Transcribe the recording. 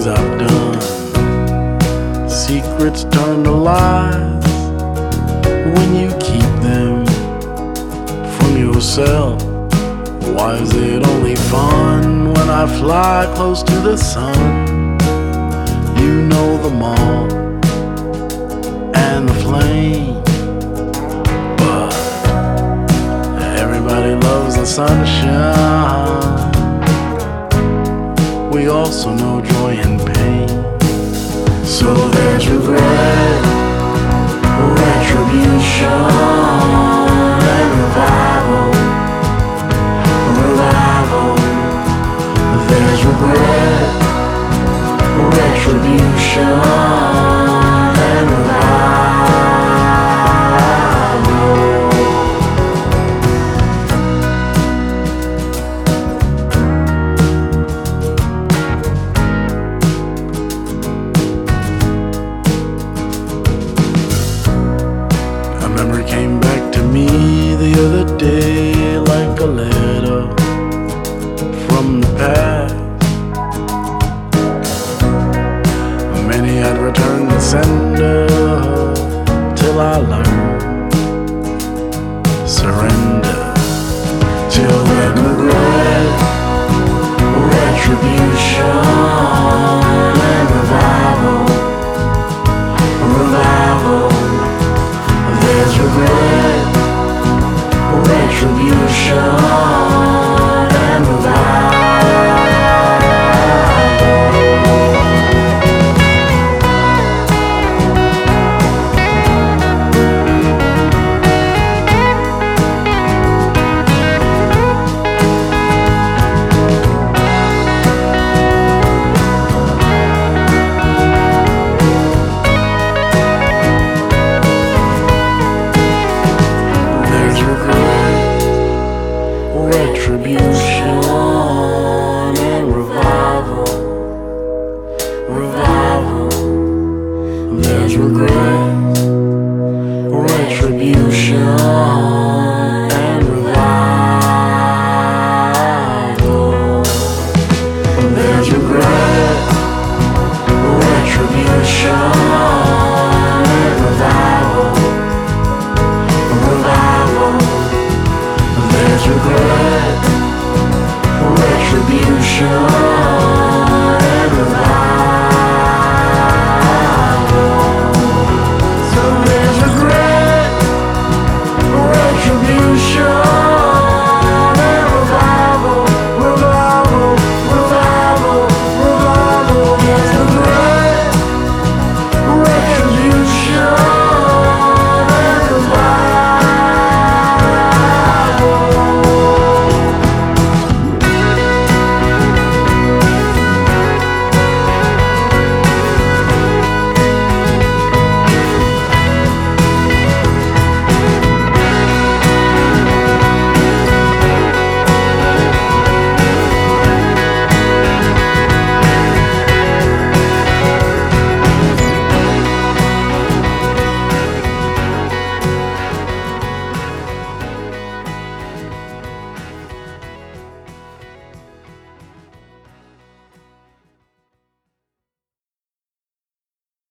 I've done. Secrets turn to lies when you keep them from yourself. Why is it only fun when I fly close to the sun? You know them all and the flame, but everybody loves the sunshine. We also know joy and pain. So there's regret, retribution, and revival. Revival. There's regret, retribution, and revival. A memory came back to me the other day like a letter from the past. Many had returned the sender till I learned surrender. Till then, regret, retribution, and revival. Revival. There's regret, retribution, and revival. Retribution and revival. Revival. There's regret.